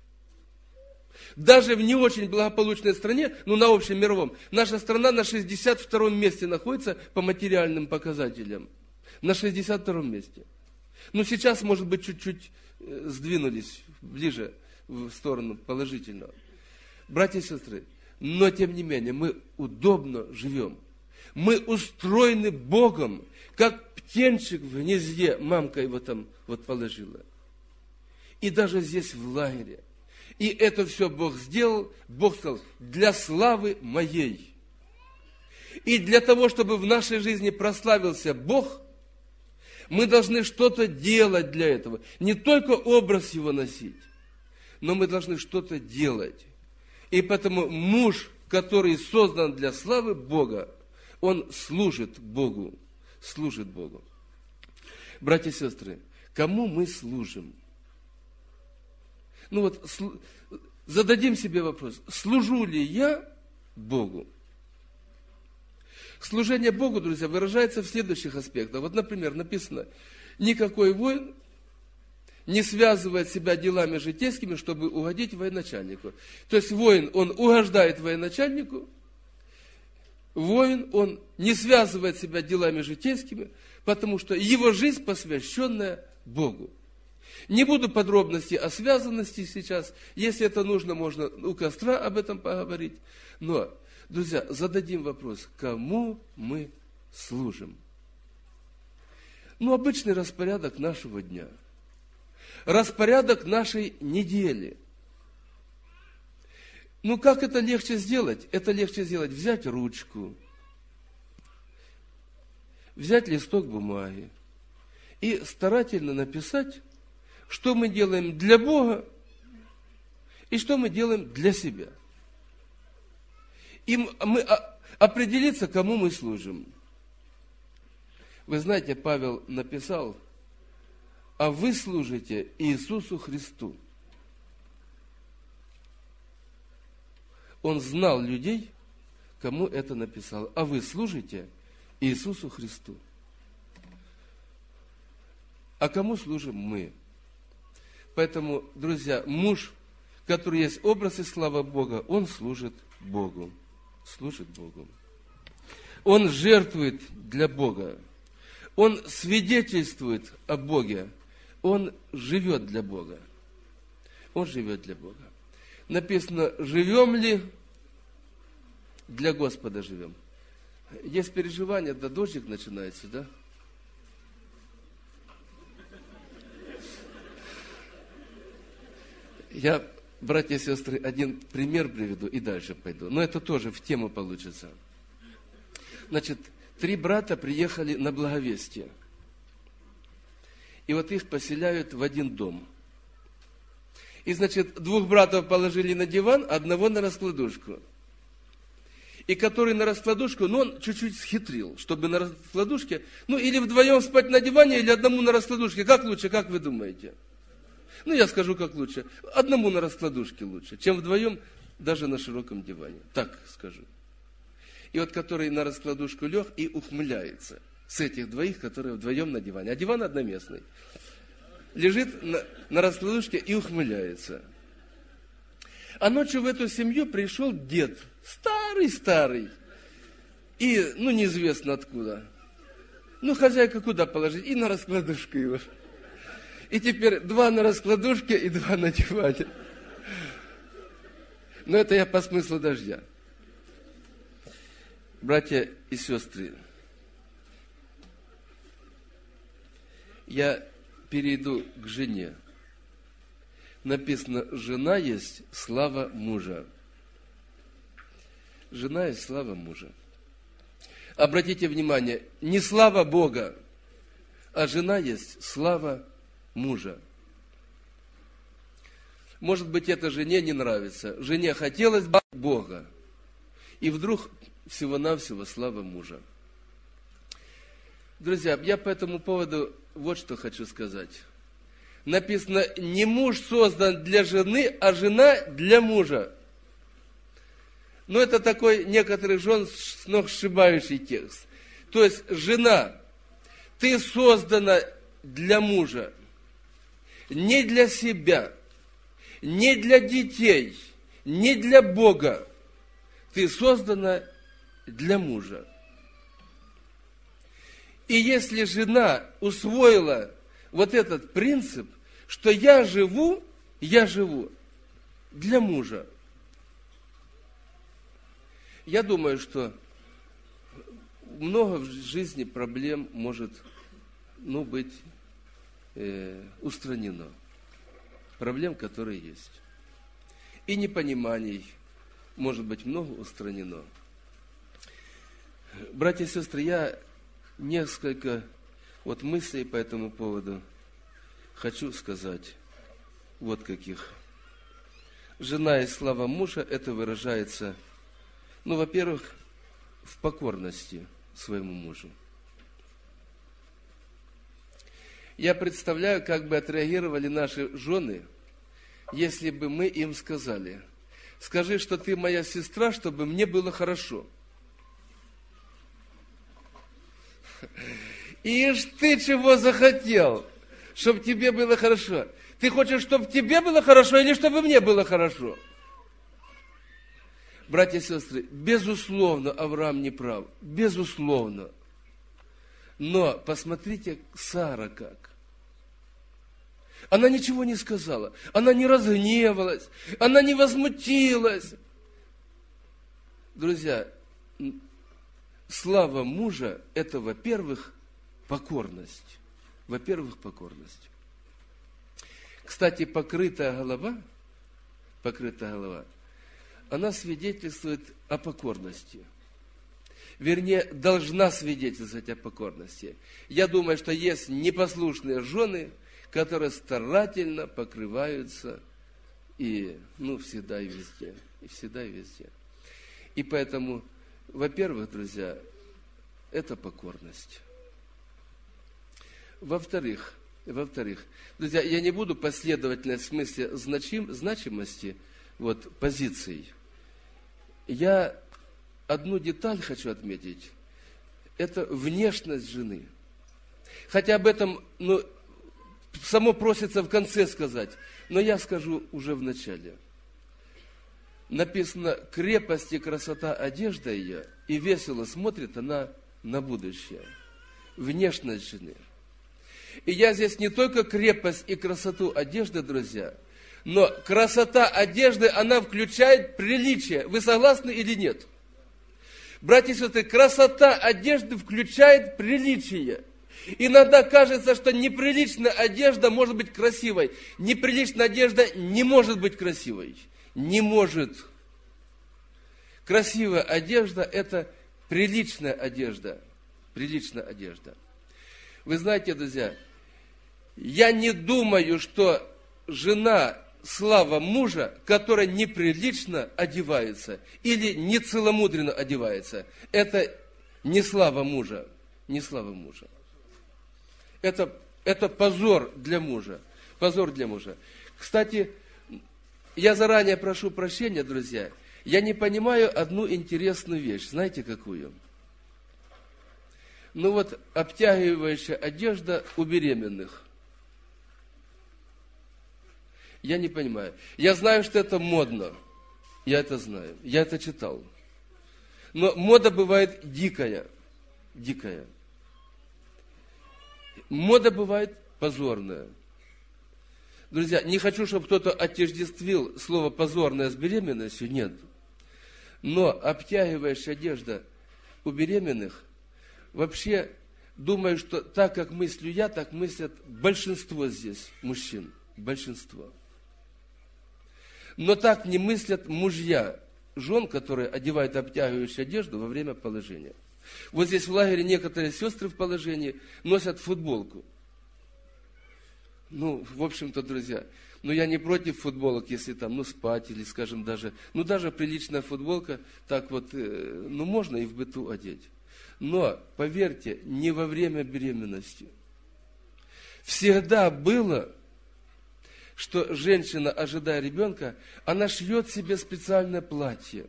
Даже в не очень благополучной стране, ну на общем мировом, наша страна на шестьдесят втором месте находится по материальным показателям. На шестьдесят втором месте. Ну сейчас, может быть, чуть-чуть сдвинулись ближе в сторону положительного. Братья и сестры, но тем не менее мы удобно живем. Мы устроены Богом, как птенчик в гнезде, мамка его там вот положила. И даже здесь в лагере. И это все Бог сделал, Бог сказал, для славы моей. И для того, чтобы в нашей жизни прославился Бог, мы должны что-то делать для этого. Не только образ его носить, но мы должны что-то делать. И поэтому муж, который создан для славы Бога, он служит Богу, служит Богу. Братья и сестры, кому мы служим? Ну вот, зададим себе вопрос, служу ли я Богу? Служение Богу, друзья, выражается в следующих аспектах. Вот, например, написано, никакой воин не связывает себя делами житейскими, чтобы угодить военачальнику. То есть воин, он угождает военачальнику, воин, он не связывает себя делами житейскими, потому что его жизнь посвященная Богу. Не буду подробностей о связанности сейчас. Если это нужно, можно у костра об этом поговорить. Но, друзья, зададим вопрос, кому мы служим? Ну, обычный распорядок нашего дня. Распорядок нашей недели. Ну, как это легче сделать? Это легче сделать, взять ручку, взять листок бумаги и старательно написать, что мы делаем для Бога и что мы делаем для себя. И мы определиться, кому мы служим. Вы знаете, Павел написал, а вы служите Иисусу Христу. Он знал людей, кому это написал. А вы служите Иисусу Христу. А кому служим мы? Поэтому, друзья, муж, который есть образ и слава Бога, он служит Богу. Служит Богу. Он жертвует для Бога. Он свидетельствует о Боге. Он живет для Бога. Он живет для Бога. Написано, живем ли для Господа живем. Есть переживание, да дождик начинается, да? Я, братья и сестры, один пример приведу и дальше пойду. Но это тоже в тему получится. Значит, три брата приехали на благовестие. И вот их поселяют в один дом. И, значит, двух братов положили на диван, одного на раскладушку. И который на раскладушку, ну, он чуть-чуть схитрил, чтобы на раскладушке, ну, или вдвоем спать на диване, или одному на раскладушке. Как лучше, как вы думаете? Ну, я скажу, как лучше. Одному на раскладушке лучше, чем вдвоем даже на широком диване. Так скажу. И вот который на раскладушку лег и ухмыляется с этих двоих, которые вдвоем на диване. А диван одноместный. Лежит на, на раскладушке и ухмыляется. А ночью в эту семью пришел дед. Старый-старый. И, ну, неизвестно откуда. Ну, хозяйка куда положить? И на раскладушку его. И теперь два на раскладушке и два на диване. Но это я по смыслу дождя. Братья и сестры, я перейду к жене. Написано, жена есть слава мужа. Жена есть слава мужа. Обратите внимание, не слава Бога, а жена есть слава мужа. Может быть, это жене не нравится. Жене хотелось бы Бога. И вдруг всего-навсего слава мужа. Друзья, я по этому поводу вот что хочу сказать. Написано, не муж создан для жены, а жена для мужа. Но это такой некоторых жен сногсшибающий текст. То есть, жена, ты создана для мужа. Не для себя, не для детей, не для Бога. Ты создана для мужа. И если жена усвоила вот этот принцип, что я живу, я живу для мужа. Я думаю, что много в жизни проблем может, ну, быть э, устранено. Проблем, которые есть. И непониманий, может быть, много устранено. Братья и сестры, я несколько вот мыслей по этому поводу хочу сказать. Вот каких. Жена и слава мужа, это выражается, ну, во-первых, в покорности своему мужу. Я представляю, как бы отреагировали наши жены, если бы мы им сказали, скажи, что ты моя сестра, чтобы мне было хорошо. Ишь ты чего захотел, чтобы тебе было хорошо. Ты хочешь, чтобы тебе было хорошо или чтобы мне было хорошо? Братья и сестры, безусловно, Авраам не прав. Безусловно. Но посмотрите, Сара как. Она ничего не сказала. Она не разгневалась. Она не возмутилась. Друзья, слава мужа – это, во-первых, покорность. Во-первых, покорность. Кстати, покрытая голова, покрытая голова, она свидетельствует о покорности. Вернее, должна свидетельствовать о покорности. Я думаю, что есть непослушные жены, которые старательно покрываются и, ну, всегда и везде. И всегда и везде. И поэтому, во-первых, друзья, это покорность. Во-вторых, во-вторых, друзья, я не буду последовательно в смысле значим, значимости вот, позиций. Я одну деталь хочу отметить. Это внешность жены. Хотя об этом, ну, само просится в конце сказать, но я скажу уже в начале. Написано, крепость и красота одежда ее, и весело смотрит она на будущее. Внешность жены. И я здесь не только крепость и красоту одежды, друзья, но красота одежды, она включает приличие. Вы согласны или нет? Братья и сестры, красота одежды включает приличие. Иногда кажется, что неприличная одежда может быть красивой. Неприличная одежда не может быть красивой. Не может. Красивая одежда – это приличная одежда. Приличная одежда. Вы знаете, друзья, я не думаю, что жена, слава мужа, которая неприлично одевается или нецеломудренно одевается, это не слава мужа. Не слава мужа. Это, это позор для мужа. Позор для мужа. Кстати, я заранее прошу прощения, друзья, я не понимаю одну интересную вещь. Знаете, какую? Ну вот, обтягивающая одежда у беременных. Я не понимаю. Я знаю, что это модно. Я это знаю. Я это читал. Но мода бывает дикая. Дикая. Мода бывает позорная. Друзья, не хочу, чтобы кто-то отождествил слово «позорное» с беременностью. Нет. Но обтягивающая одежда у беременных, вообще, думаю, что так, как мыслю я, так мыслят большинство здесь мужчин. Большинство. Но так не мыслят мужья жен, которые одевают обтягивающую одежду во время положения. Вот здесь в лагере некоторые сестры в положении носят футболку. Ну, в общем-то, друзья, ну я не против футболок, если там, ну, спать или, скажем, даже, ну, даже приличная футболка, так вот, э, ну, можно и в быту одеть. Но, поверьте, не во время беременности. Всегда было, что женщина, ожидая ребенка, она шьет себе специальное платье.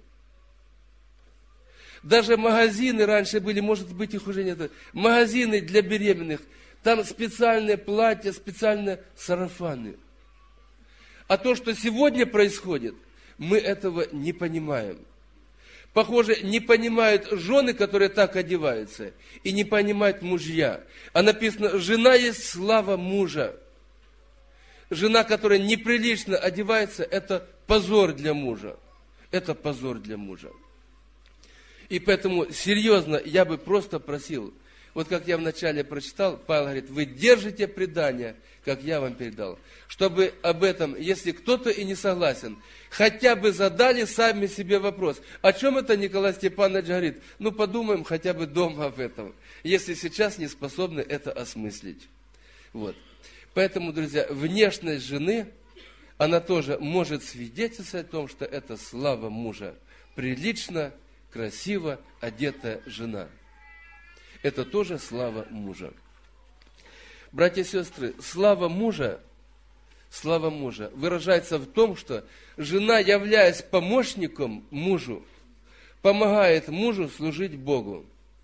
Даже магазины раньше были, может быть, их уже нет. Магазины для беременных, там специальные платья, специальные сарафаны. А то, что сегодня происходит, мы этого не понимаем. Похоже, не понимают жены, которые так одеваются, и не понимают мужья. А написано, жена есть слава мужа. Жена, которая неприлично одевается, это позор для мужа. Это позор для мужа. И поэтому, серьезно, я бы просто просил, вот как я вначале прочитал, Павел говорит, вы держите предание, как я вам передал, чтобы об этом, если кто-то и не согласен, хотя бы задали сами себе вопрос, о чем это Николай Степанович говорит, ну подумаем хотя бы дома об этом, если сейчас не способны это осмыслить. Вот. Поэтому, друзья, внешность жены, она тоже может свидетельствовать о том, что это слава мужа, прилично, красиво одетая жена. Это тоже слава мужа. Братья и сестры, слава мужа, слава мужа выражается в том, что жена, являясь помощником мужу, помогает мужу служить Богу.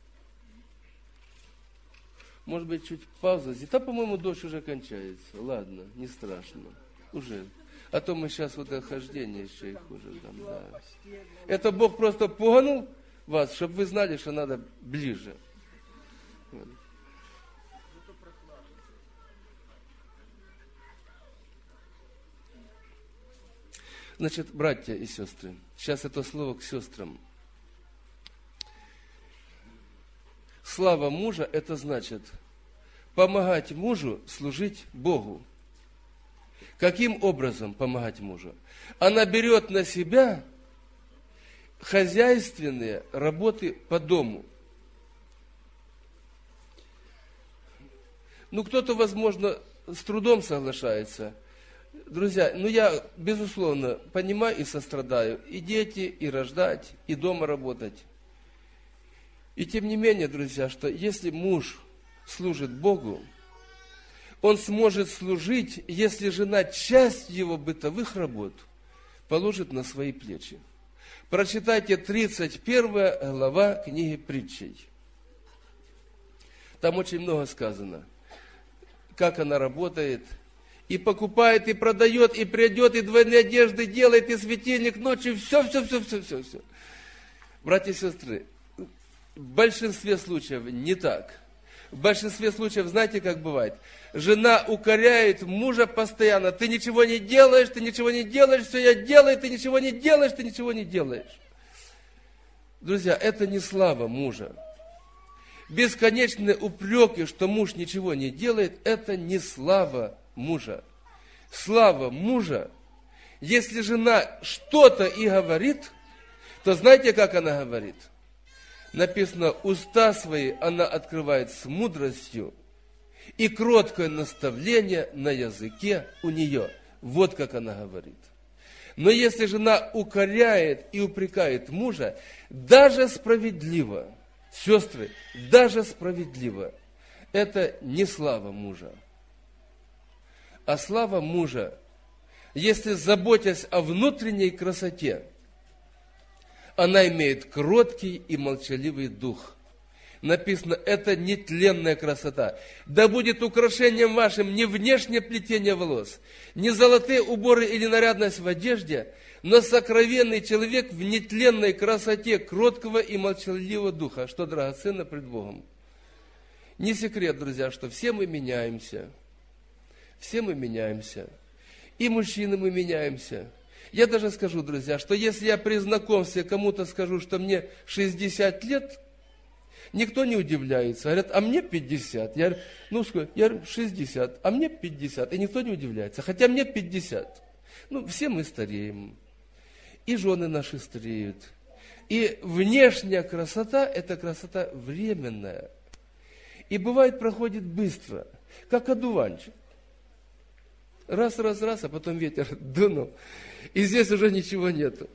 Может быть, чуть пауза здесь. Да, по-моему, дождь уже кончается. Ладно, не страшно. Уже. А то мы сейчас вот это хождение еще и хуже там, да. Это Бог просто пуганул вас, чтобы вы знали, что надо ближе. Значит, братья и сестры, сейчас это слово к сестрам. Слава мужа – это значит помогать мужу служить Богу. Каким образом помогать мужу? Она берет на себя хозяйственные работы по дому. Ну, кто-то, возможно, с трудом соглашается. Друзья, ну я, безусловно, понимаю и сострадаю. И дети, и рождать, и дома работать. И тем не менее, друзья, что если муж служит Богу, он сможет служить, если жена часть его бытовых работ положит на свои плечи. Прочитайте тридцать первая глава книги Притчей. Там очень много сказано, как она работает, и покупает, и продает, и придет, и двойные одежды делает, и светильник ночью, все, все, все, все, все, все. Братья и сестры, в большинстве случаев не так. В большинстве случаев, знаете, как бывает? Жена укоряет мужа постоянно. Ты ничего не делаешь, ты ничего не делаешь, все я делаю, ты ничего не делаешь, ты ничего не делаешь. Друзья, это не слава мужа. Бесконечные упреки, что муж ничего не делает, это не слава мужа. Слава мужа, если жена что-то и говорит, то знаете, как она говорит? Написано, уста свои она открывает с мудростью, и кроткое наставление на языке у нее. Вот как она говорит. Но если жена укоряет и упрекает мужа, даже справедливо, сестры, даже справедливо, это не слава мужа. А слава мужа, если заботясь о внутренней красоте, она имеет кроткий и молчаливый дух. Написано, это нетленная красота. Да будет украшением вашим не внешнее плетение волос, не золотые уборы или нарядность в одежде, но сокровенный человек в нетленной красоте кроткого и молчаливого духа, что драгоценно пред Богом. Не секрет, друзья, что все мы меняемся. Все мы меняемся. И мужчины мы меняемся. Я даже скажу, друзья, что если я при знакомстве кому-то скажу, что мне шестьдесят лет, никто не удивляется. Говорят, а мне пятьдесят. Я говорю, ну, сколько? Я говорю, шестьдесят, а мне пятьдесят. И никто не удивляется. Хотя мне пятьдесят. Ну, все мы стареем. И жены наши стареют. И внешняя красота, это красота временная. И бывает, проходит быстро, как одуванчик. Раз, раз, раз, а потом ветер дунул. И здесь уже ничего нету.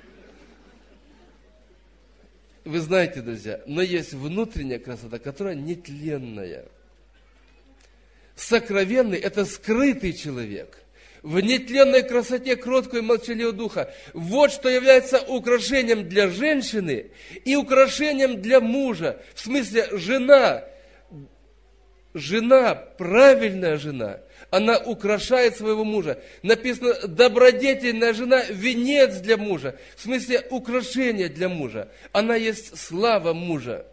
Вы знаете, друзья, но есть внутренняя красота, которая нетленная. Сокровенный – это скрытый человек. В нетленной красоте кроткого и молчаливого духа. Вот что является украшением для женщины и украшением для мужа. В смысле, жена, жена, правильная жена, она украшает своего мужа. Написано, добродетельная жена – венец для мужа. В смысле, украшение для мужа. Она есть слава мужа.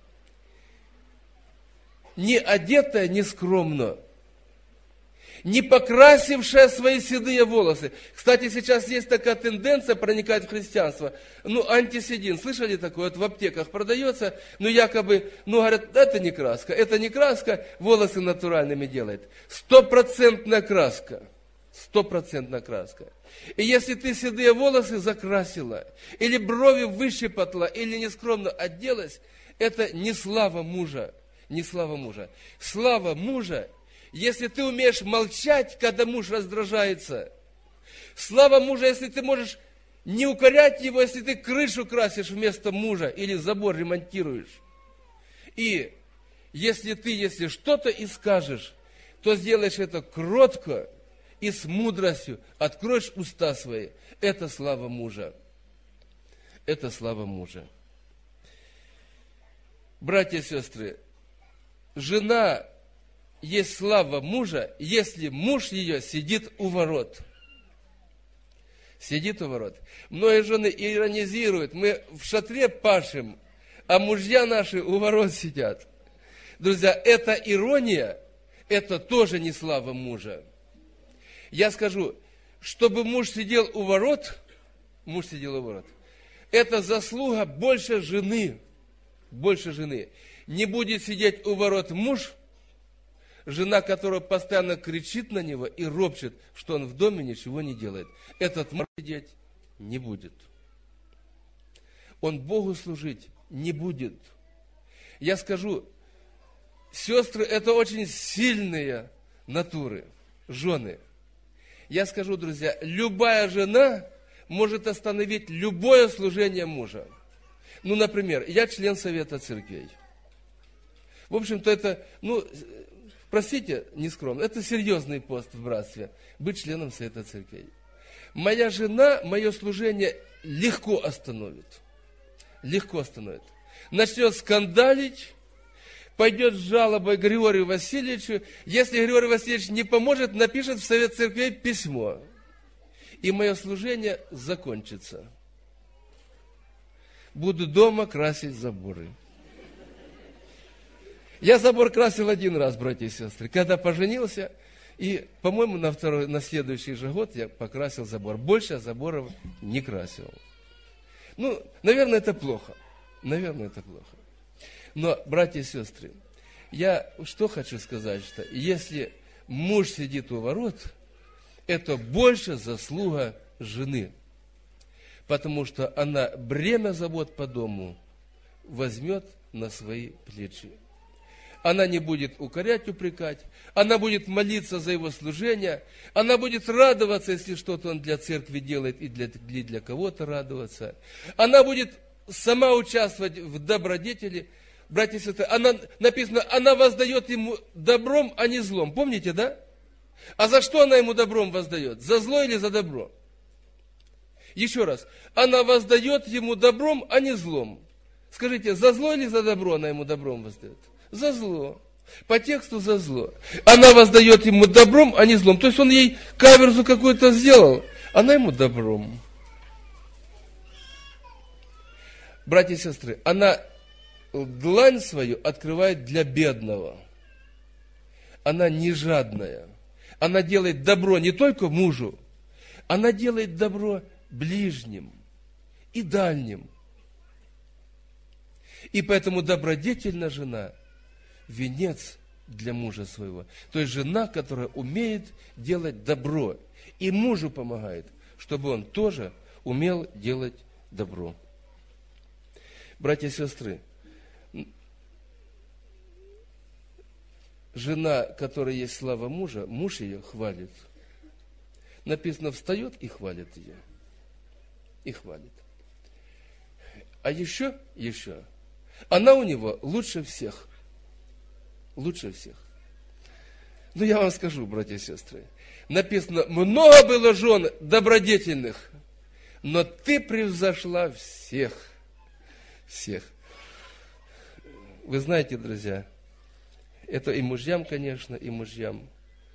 Не одетая, не скромно. Не покрасившая свои седые волосы. Кстати, сейчас есть такая тенденция проникать в христианство. Ну, антиседин, слышали такое? Вот в аптеках продается, ну, якобы, ну, говорят, это не краска, это не краска, волосы натуральными делает. Стопроцентная краска. Стопроцентная краска. И если ты седые волосы закрасила, или брови выщипатла, или нескромно оделась, это не слава мужа. Не слава мужа. Слава мужа, если ты умеешь молчать, когда муж раздражается. Слава мужа, если ты можешь не укорять его, если ты крышу красишь вместо мужа или забор ремонтируешь. И если ты, если что-то и скажешь, то сделаешь это кротко и с мудростью, откроешь уста свои. Это слава мужа. Это слава мужа. Братья и сестры, жена есть слава мужа, если муж ее сидит у ворот. Сидит у ворот. Многие жены иронизируют. Мы в шатре пашем, а мужья наши у ворот сидят. Друзья, эта ирония, это тоже не слава мужа. Я скажу, чтобы муж сидел у ворот, муж сидел у ворот, это заслуга больше жены, больше жены. Не будет сидеть у ворот муж, жена, которая постоянно кричит на него и ропчет, что он в доме ничего не делает. Этот муж сидеть не будет. Он Богу служить не будет. Я скажу, сестры, это очень сильные натуры, жены. Я скажу, друзья, любая жена может остановить любое служение мужа. Ну, например, я член Совета Церквей. В общем-то, это, ну, простите, нескромно, это серьезный пост в братстве, быть членом Совета Церквей. Моя жена мое служение легко остановит. Легко остановит. Начнет скандалить, пойдет с жалобой к Григорию Васильевичу. Если Григорий Васильевич не поможет, напишет в Совет Церквей письмо. И мое служение закончится. Буду дома красить заборы. Я забор красил один раз, братья и сестры, когда поженился. И, по-моему, на, второй, на следующий же год я покрасил забор. Больше я заборов не красил. Ну, наверное, это плохо. Наверное, это плохо. Но, братья и сестры, я что хочу сказать, что если муж сидит у ворот, это больше заслуга жены. Потому что она бремя забот по дому возьмет на свои плечи. Она не будет укорять, упрекать. Она будет молиться за его служение. Она будет радоваться, если что-то он для церкви делает, и для, для, для кого-то радоваться. Она будет сама участвовать в добродетели. Братья и сестры, она, написано, она воздает ему добром, а не злом. Помните, да? А за что она ему добром воздает? За зло или за добро? Еще раз. Она воздает ему добром, а не злом. Скажите, за зло или за добро она ему добром воздает? За зло. По тексту за зло. Она воздает ему добром, а не злом. То есть он ей каверзу какую-то сделал, она ему добром. Братья и сестры, она длань свою открывает для бедного. Она не жадная. Она делает добро не только мужу, она делает добро ближним и дальним. И поэтому добродетельная жена – венец для мужа своего. То есть жена, которая умеет делать добро. И мужу помогает, чтобы он тоже умел делать добро. Братья и сестры, жена, которая есть слава мужа, муж ее хвалит. Написано, встает и хвалит ее. И хвалит. А еще, еще, она у него лучше всех. Лучше всех. Ну, я вам скажу, братья и сестры. Написано, много было жен добродетельных, но ты превзошла всех. Всех. Вы знаете, друзья, это и мужьям, конечно, и мужьям.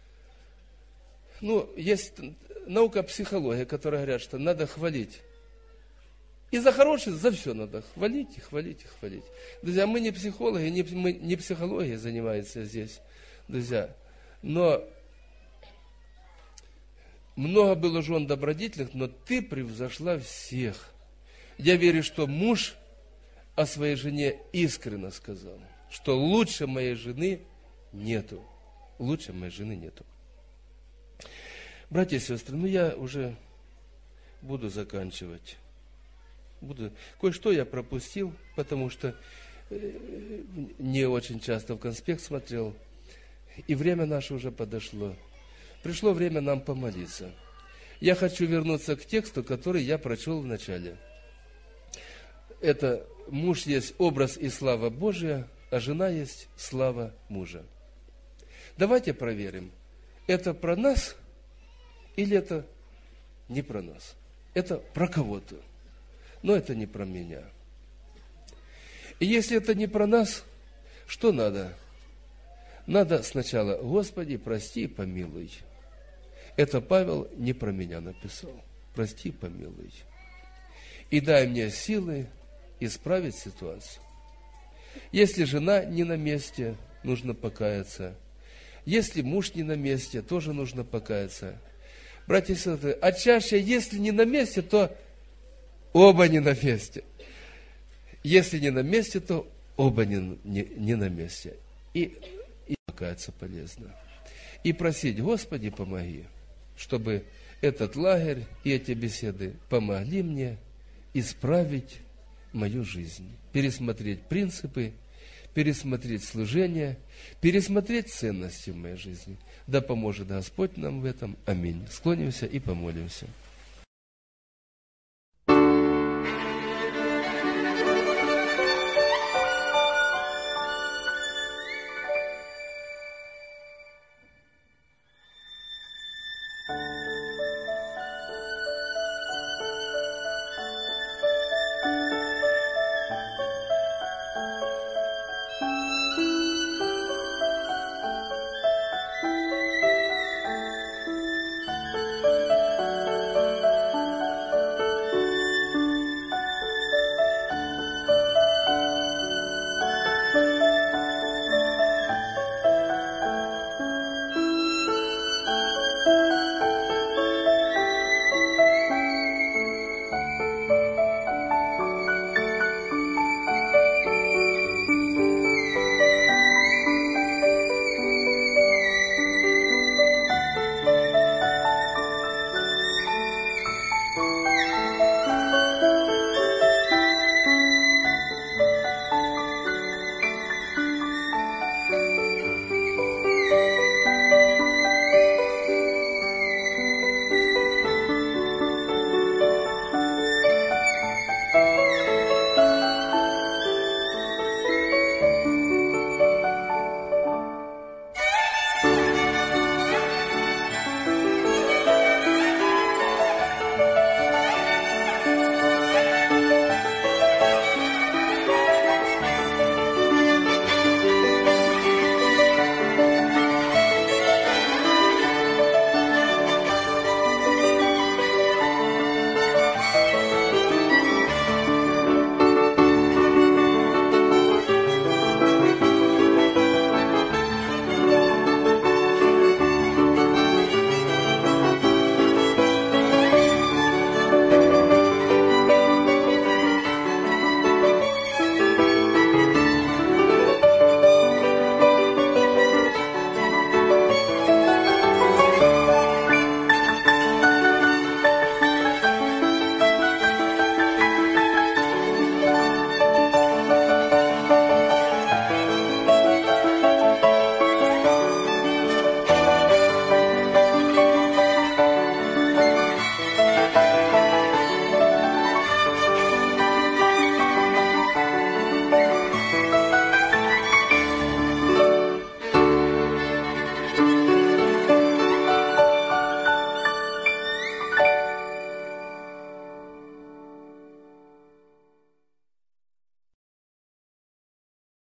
Ну, есть наука психология, которая говорит, что надо хвалить. И за хорошее, за все надо хвалить, и хвалить, и хвалить. Друзья, мы не психологи, не, мы не психологией занимаемся здесь, друзья. Но много было жен добродетельных, но ты превзошла всех. Я верю, что муж о своей жене искренне сказал, что лучше моей жены нету. Лучше моей жены нету. Братья и сестры, ну я уже буду заканчивать. Буду. Кое-что я пропустил, потому что не очень часто в конспект смотрел. И время наше уже подошло. Пришло время нам помолиться. Я хочу вернуться к тексту, который я прочел в начале. Это муж есть образ и слава Божия, а жена есть слава мужа. Давайте проверим, это про нас или это не про нас? Это про кого-то. Но это не про меня. И если это не про нас, что надо? Надо сначала, Господи, прости и помилуй. Это Павел не про меня написал. Прости и помилуй. И дай мне силы исправить ситуацию. Если жена не на месте, нужно покаяться. Если муж не на месте, тоже нужно покаяться. братья и сестры, а чаще, если не на месте, то оба не на месте. Если не на месте, то оба не, не, не на месте. И, и покаяться полезно. И просить, Господи, помоги, чтобы этот лагерь и эти беседы помогли мне исправить мою жизнь, пересмотреть принципы, пересмотреть служение, пересмотреть ценности в моей жизни. Да поможет Господь нам в этом. Аминь. Склонимся и помолимся.